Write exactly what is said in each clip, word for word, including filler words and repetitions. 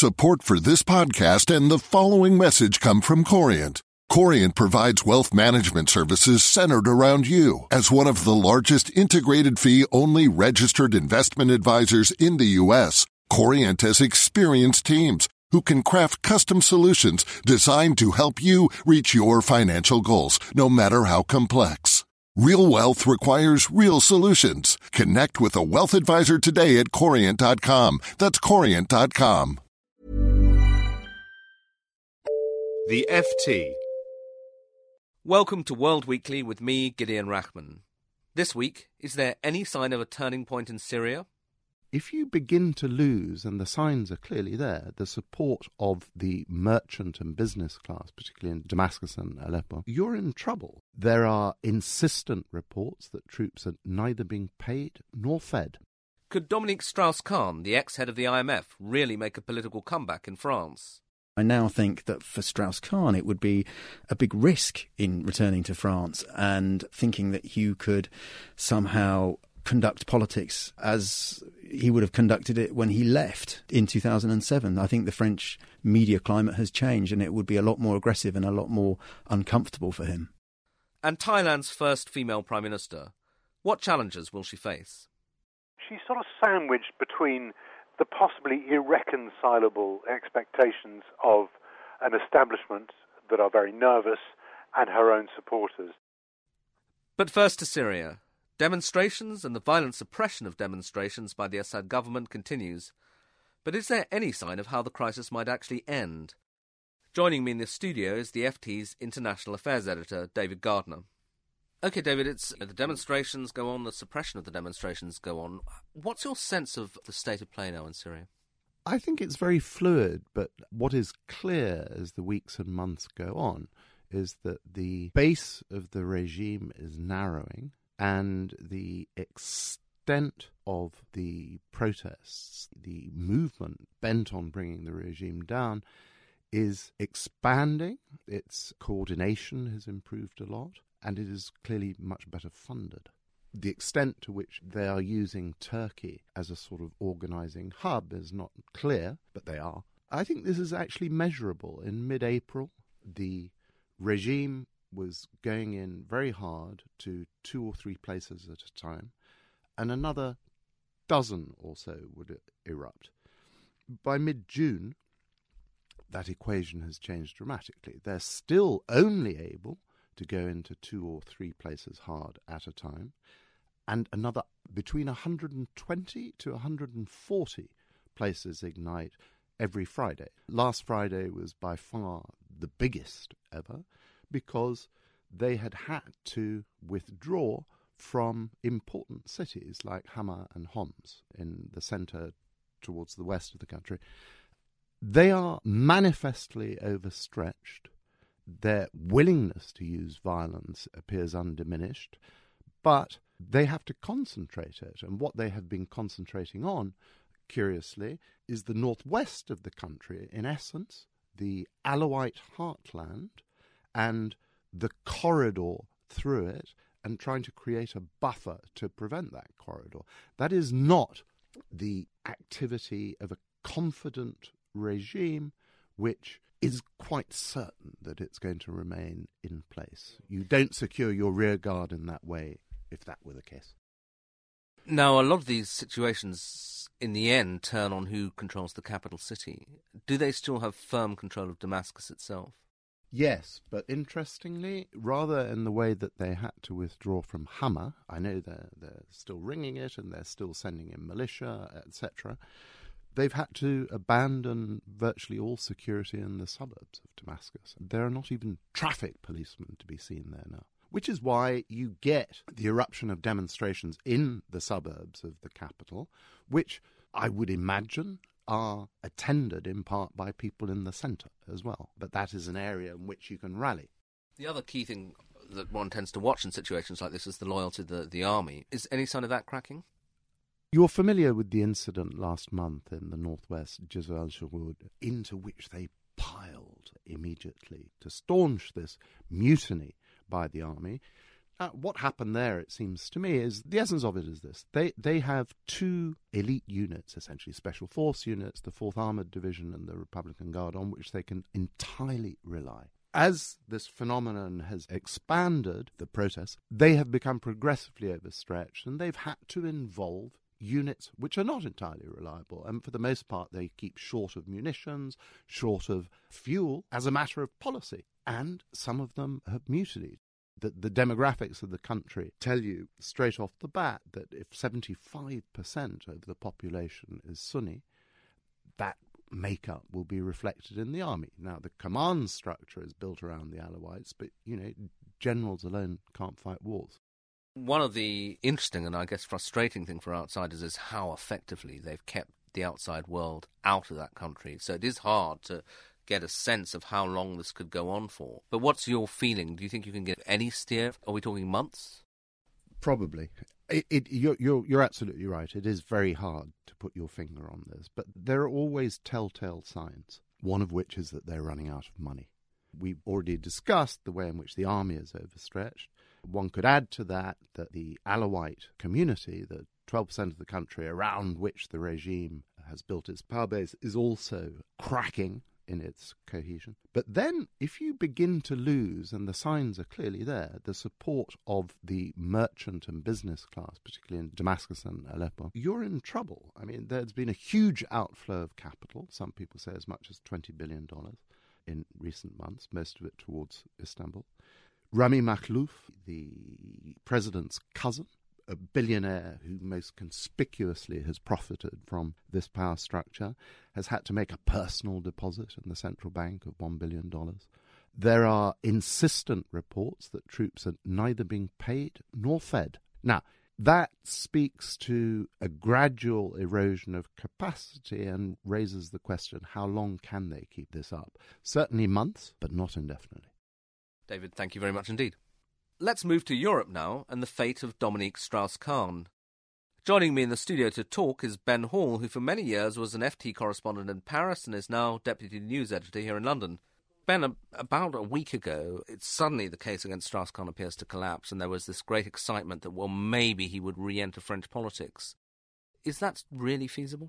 Support for this podcast and the following message come from Corient. Corient provides wealth management services centered around you. As one of the largest integrated fee-only registered investment advisors in the U S, Corient has experienced teams who can craft custom solutions designed to help you reach your financial goals, no matter how complex. Real wealth requires real solutions. Connect with a wealth advisor today at corient dot com. That's corient dot com. The F T. Welcome to World Weekly with me, Gideon Rachman. This week, is there any sign of a turning point in Syria? If you begin to lose, and the signs are clearly there, the support of the merchant and business class, particularly in Damascus and Aleppo, you're in trouble. There are insistent reports that troops are neither being paid nor fed. Could Dominique Strauss-Kahn, the ex-head of the I M F, really make a political comeback in France? I now think that for Strauss-Kahn it would be a big risk in returning to France and thinking that you could somehow conduct politics as he would have conducted it when he left in two thousand seven. I think the French media climate has changed and it would be a lot more aggressive and a lot more uncomfortable for him. And Thailand's first female Prime Minister, what challenges will she face? She's sort of sandwiched between the possibly irreconcilable expectations of an establishment that are very nervous and her own supporters. But first to Syria. Demonstrations and the violent suppression of demonstrations by the Assad government continues. But is there any sign of how the crisis might actually end? Joining me in this studio is the F T's International Affairs Editor, David Gardner. OK, David, it's the demonstrations go on, the suppression of the demonstrations go on. What's your sense of the state of play now in Syria? I think it's very fluid, but what is clear as the weeks and months go on is that the base of the regime is narrowing, and the extent of the protests, the movement bent on bringing the regime down, is expanding. Its coordination has improved a lot, and it is clearly much better funded. The extent to which they are using Turkey as a sort of organising hub is not clear, but they are. I think this is actually measurable. In mid-April, the regime was going in very hard to two or three places at a time, and another dozen or so would erupt. By mid-June, that equation has changed dramatically. They're still only able to go into two or three places hard at a time, and another between one hundred twenty to one hundred forty places ignite every Friday. Last Friday was by far the biggest ever, because they had had to withdraw from important cities like Hama and Homs in the centre towards the west of the country. They are manifestly overstretched. Their willingness to use violence appears undiminished, but they have to concentrate it. And what they have been concentrating on, curiously, is the northwest of the country, in essence, the Alawite heartland, and the corridor through it, and trying to create a buffer to prevent that corridor. That is not the activity of a confident regime which is quite certain that it's going to remain in place. You don't secure your rear guard in that way, if that were the case. Now, a lot of these situations, in the end, turn on who controls the capital city. Do they still have firm control of Damascus itself? Yes, but interestingly, rather in the way that they had to withdraw from Hama, I know they're, they're still ringing it and they're still sending in militia, et cetera, they've had to abandon virtually all security in the suburbs of Damascus. There are not even traffic policemen to be seen there now, which is why you get the eruption of demonstrations in the suburbs of the capital, which I would imagine are attended in part by people in the centre as well. But that is an area in which you can rally. The other key thing that one tends to watch in situations like this is the loyalty of the, the army. Is any sign of that cracking? You're familiar with the incident last month in the northwest, Jisr al-Shurud, into which they piled immediately to staunch this mutiny by the army. Uh, what happened there, it seems to me, is the essence of it is this. They they have two elite units, essentially, special force units, the fourth Armoured Division and the Republican Guard, on which they can entirely rely. As this phenomenon has expanded, the protests, they have become progressively overstretched, and they've had to involve units which are not entirely reliable. And for the most part, they keep short of munitions, short of fuel, as a matter of policy. And some of them have mutinied. The, the demographics of the country tell you straight off the bat that if seventy-five percent of the population is Sunni, that makeup will be reflected in the army. Now, the command structure is built around the Alawites, but, you know, generals alone can't fight wars. One of the interesting and I guess frustrating thing for outsiders is how effectively they've kept the outside world out of that country. So it is hard to get a sense of how long this could go on for. But what's your feeling? Do you think you can get any steer? Are we talking months? Probably. It, it, you're, you're, you're absolutely right. It is very hard to put your finger on this. But there are always telltale signs, one of which is that they're running out of money. We've already discussed the way in which the army is overstretched. One could add to that that the Alawite community, the twelve percent of the country around which the regime has built its power base, is also cracking in its cohesion. But then if you begin to lose, and the signs are clearly there, the support of the merchant and business class, particularly in Damascus and Aleppo, you're in trouble. I mean, there's been a huge outflow of capital, some people say as much as twenty billion dollars in recent months, most of it towards Istanbul. Rami Makhlouf, the president's cousin, a billionaire who most conspicuously has profited from this power structure, has had to make a personal deposit in the central bank of one billion dollars. There are insistent reports that troops are neither being paid nor fed. Now, that speaks to a gradual erosion of capacity and raises the question, how long can they keep this up? Certainly months, but not indefinitely. David, thank you very much indeed. Let's move to Europe now and the fate of Dominique Strauss-Kahn. Joining me in the studio to talk is Ben Hall, who for many years was an F T correspondent in Paris and is now deputy news editor here in London. Ben, about a week ago, it's suddenly the case against Strauss-Kahn appears to collapse, and there was this great excitement that, well, maybe he would re-enter French politics. Is that really feasible?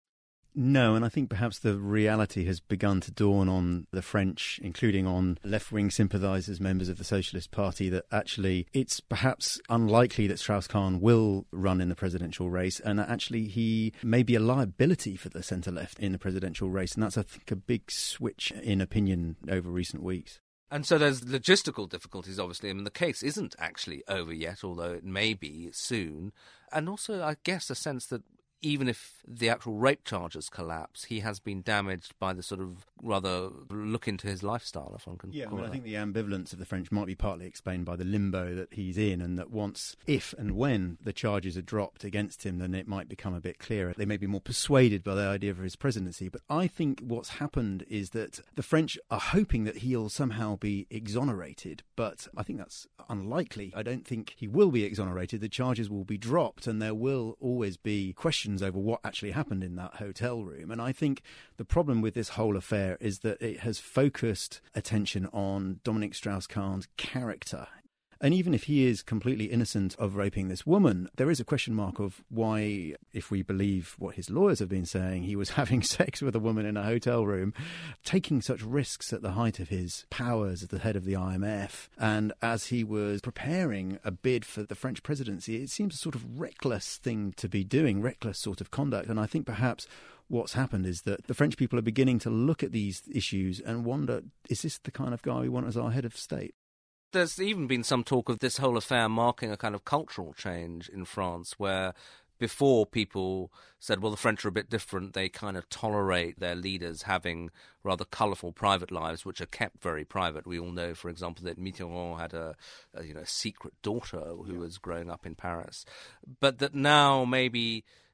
No, and I think perhaps the reality has begun to dawn on the French, including on left-wing sympathisers, members of the Socialist Party, that actually it's perhaps unlikely that Strauss-Kahn will run in the presidential race, and that actually he may be a liability for the centre-left in the presidential race. And that's, I think, a big switch in opinion over recent weeks. And so there's logistical difficulties, obviously. I mean, the case isn't actually over yet, although it may be soon. And also, I guess, a sense that even if the actual rape charges collapse, he has been damaged by the sort of rather look into his lifestyle, if one can yeah, call well, it. I think the ambivalence of the French might be partly explained by the limbo that he's in, and that once, if and when the charges are dropped against him, then it might become a bit clearer. They may be more persuaded by the idea of his presidency. But I think what's happened is that the French are hoping that he'll somehow be exonerated, but I think that's unlikely. I don't think he will be exonerated. The charges will be dropped, and there will always be questions over what actually happened in that hotel room. And I think the problem with this whole affair is that it has focused attention on Dominique Strauss-Kahn's character. And even if he is completely innocent of raping this woman, there is a question mark of why, if we believe what his lawyers have been saying, he was having sex with a woman in a hotel room, taking such risks at the height of his powers as the head of the I M F. And as he was preparing a bid for the French presidency, it seems a sort of reckless thing to be doing, reckless sort of conduct. And I think perhaps what's happened is that the French people are beginning to look at these issues and wonder, is this the kind of guy we want as our head of state? There's even been some talk of this whole affair marking a kind of cultural change in France, where before people said, well, the French are a bit different. They kind of tolerate their leaders having rather colourful private lives, which are kept very private. We all know, for example, that Mitterrand had a, a you know secret daughter who yeah. was growing up in Paris. But that now maybe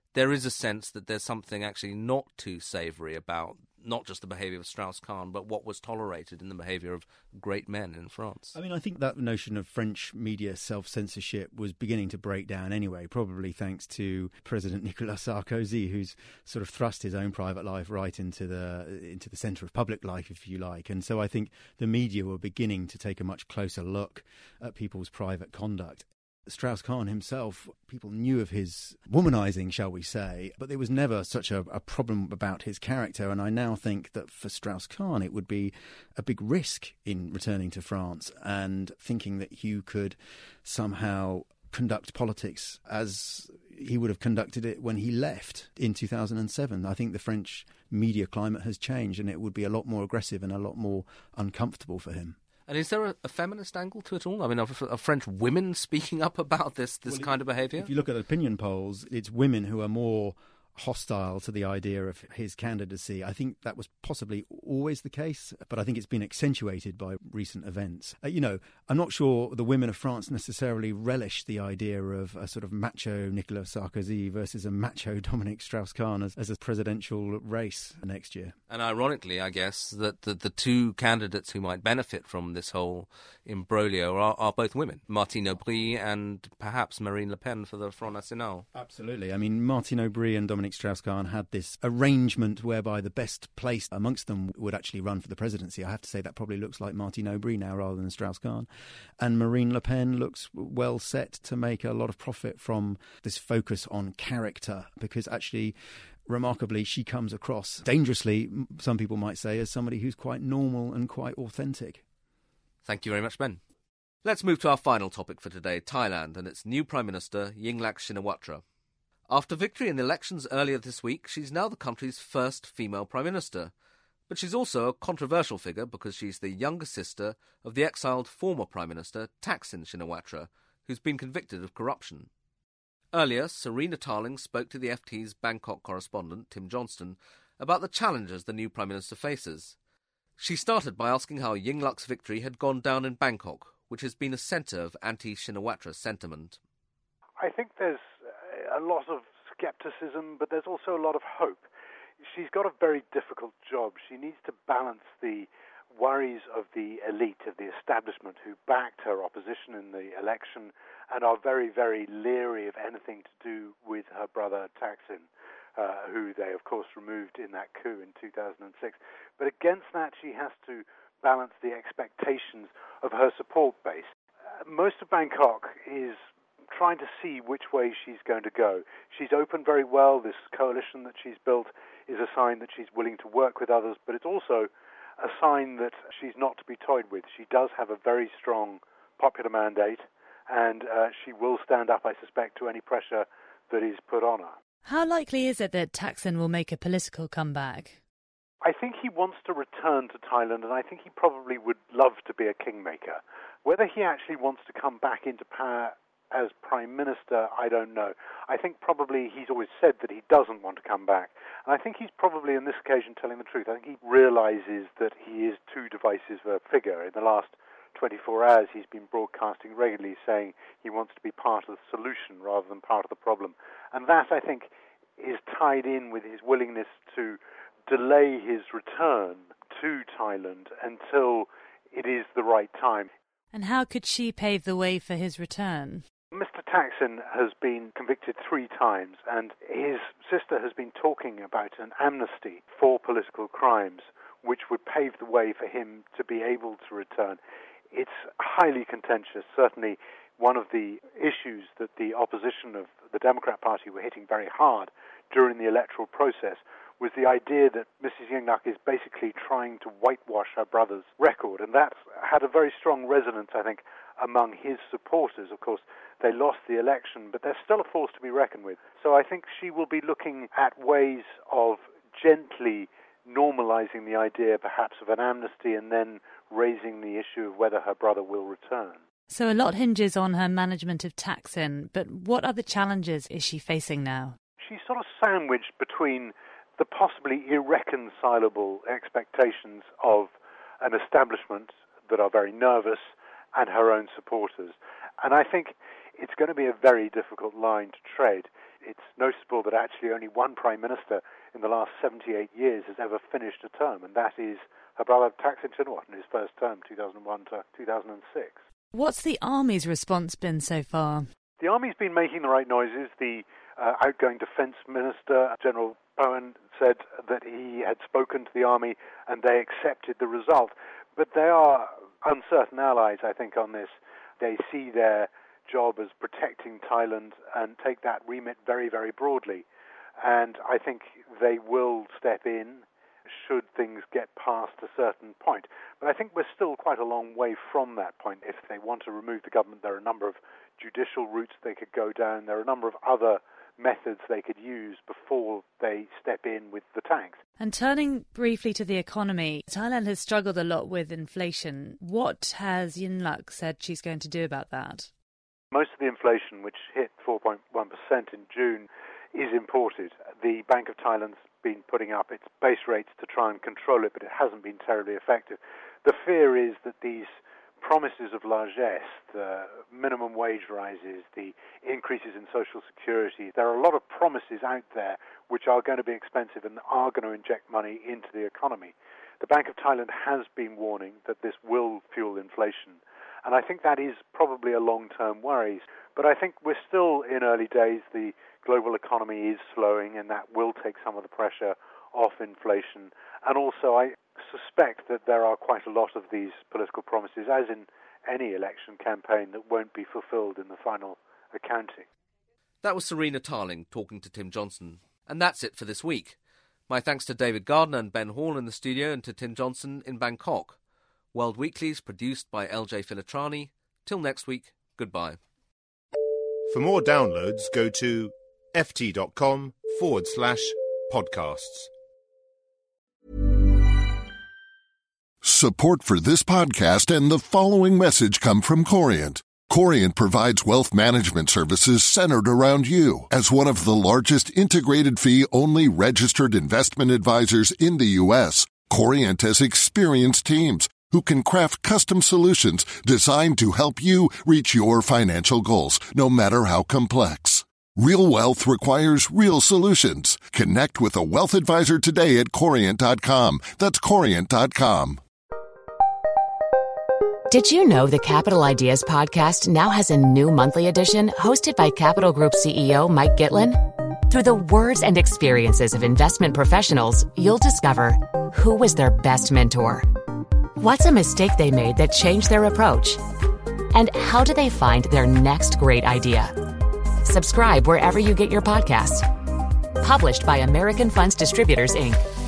there is a sense that there's something actually not too savoury about not just the behaviour of Strauss-Kahn, but what was tolerated in the behaviour of great men in France. I mean, I think that notion of French media self-censorship was beginning to break down anyway, probably thanks to President Nicolas Sarkozy, who's sort of thrust his own private life right into the into the centre of public life, if you like. And so I think the media were beginning to take a much closer look at people's private conduct. Strauss-Kahn himself, people knew of his womanizing, shall we say, but there was never such a, a problem about his character. And I now think that for Strauss-Kahn, it would be a big risk in returning to France and thinking that you could somehow conduct politics as he would have conducted it when he left in two thousand seven. I think the French media climate has changed, and it would be a lot more aggressive and a lot more uncomfortable for him. And is there a, a feminist angle to it all? I mean, are, are French women speaking up about this this well, kind of behaviour? If you look at opinion polls, it's women who are more hostile to the idea of his candidacy. I think that was possibly always the case, but I think it's been accentuated by recent events. Uh, you know, I'm not sure the women of France necessarily relish the idea of a sort of macho Nicolas Sarkozy versus a macho Dominique Strauss-Kahn as, as a presidential race next year. And ironically, I guess, that the, the two candidates who might benefit from this whole imbroglio are, are both women, Martine Aubry and perhaps Marine Le Pen for the Front National. Absolutely. I mean, Martine Aubry and Dominique Strauss-Kahn had this arrangement whereby the best placed amongst them would actually run for the presidency. I have to say that probably looks like Martine Aubry now rather than Strauss-Kahn. And Marine Le Pen looks well set to make a lot of profit from this focus on character, because actually, remarkably, she comes across dangerously, some people might say, as somebody who's quite normal and quite authentic. Thank you very much, Ben. Let's move to our final topic for today, Thailand and its new Prime Minister, Yingluck Shinawatra. After victory in the elections earlier this week, she's now the country's first female Prime Minister. But she's also a controversial figure because she's the younger sister of the exiled former Prime Minister, Thaksin Shinawatra, who's been convicted of corruption. Earlier, Serena Tarling spoke to the F T's Bangkok correspondent, Tim Johnston, about the challenges the new Prime Minister faces. She started by asking how Yingluck's victory had gone down in Bangkok, which has been a centre of anti-Shinawatra sentiment. I think there's a lot of scepticism, but there's also a lot of hope. She's got a very difficult job. She needs to balance the worries of the elite, of the establishment, who backed her opposition in the election and are very, very leery of anything to do with her brother Thaksin, uh, who they, of course, removed in that coup in two thousand six. But against that, she has to balance the expectations of her support base. Uh, most of Bangkok is trying to see which way she's going to go. She's opened very well. This coalition that she's built is a sign that she's willing to work with others, but it's also a sign that she's not to be toyed with. She does have a very strong popular mandate, and uh, she will stand up, I suspect, to any pressure that is put on her. How likely is it that Thaksin will make a political comeback? I think he wants to return to Thailand, and I think he probably would love to be a kingmaker. Whether he actually wants to come back into power as Prime Minister, I don't know. I think probably he's always said that he doesn't want to come back. And I think he's probably, on this occasion, telling the truth. I think he realizes that he is too divisive a figure. In the last twenty-four hours, he's been broadcasting regularly saying he wants to be part of the solution rather than part of the problem. And that, I think, is tied in with his willingness to delay his return to Thailand until it is the right time. And how could she pave the way for his return? Mister Thaksin has been convicted three times, and his sister has been talking about an amnesty for political crimes, which would pave the way for him to be able to return. It's highly contentious. Certainly one of the issues that the opposition of the Democrat Party were hitting very hard during the electoral process was the idea that Missus Yingluck is basically trying to whitewash her brother's record, and that's had a very strong resonance, I think, among his supporters. Of course, they lost the election, but they're still a force to be reckoned with. So I think she will be looking at ways of gently normalizing the idea, perhaps, of an amnesty and then raising the issue of whether her brother will return. So a lot hinges on her management of Thaksin, but what other challenges is she facing now? She's sort of sandwiched between the possibly irreconcilable expectations of an establishment that are very nervous and her own supporters. And I think it's going to be a very difficult line to tread. It's noticeable that actually only one Prime Minister in the last seventy-eight years has ever finished a term, and that is her brother Thaksin Shinawatra in his first term, two thousand one to two thousand six. What's the army's response been so far? The army's been making the right noises. The uh, outgoing Defence Minister, General Bowen, said that he had spoken to the army and they accepted the result. But they are uncertain allies, I think, on this. They see their job as protecting Thailand and take that remit very, very broadly. And I think they will step in should things get past a certain point. But I think we're still quite a long way from that point. If they want to remove the government, there are a number of judicial routes they could go down. There are a number of other methods they could use before they step in with the tanks. And turning briefly to the economy, Thailand has struggled a lot with inflation. What has Yingluck said she's going to do about that? Most of the inflation, which hit four point one percent in June, is imported. The Bank of Thailand's been putting up its base rates to try and control it, but it hasn't been terribly effective. The fear is that these promises of largesse, the minimum wage rises, the increases in social security, there are a lot of promises out there which are going to be expensive and are going to inject money into the economy. The Bank of Thailand has been warning that this will fuel inflation, and I think that is probably a long-term worry. But I think we're still in early days. The global economy is slowing, and that will take some of the pressure off inflation. And also, I suspect that there are quite a lot of these political promises, as in any election campaign, that won't be fulfilled in the final accounting. That was Serena Tarling talking to Tim Johnson. And that's it for this week. My thanks to David Gardner and Ben Hall in the studio and to Tim Johnson in Bangkok. World Weekly is produced by L J Filitrani. Till next week, goodbye. For more downloads, go to ft.com forward slash podcasts. Support for this podcast and the following message come from Corient. Corient provides wealth management services centered around you. As one of the largest integrated fee-only registered investment advisors in the U S, Corient has experienced teams who can craft custom solutions designed to help you reach your financial goals, no matter how complex. Real wealth requires real solutions. Connect with a wealth advisor today at Corient dot com. That's Corient dot com. Did you know the Capital Ideas podcast now has a new monthly edition hosted by Capital Group C E O Mike Gitlin? Through the words and experiences of investment professionals, you'll discover who was their best mentor, what's a mistake they made that changed their approach, and how do they find their next great idea. Subscribe wherever you get your podcasts. Published by American Funds Distributors, Incorporated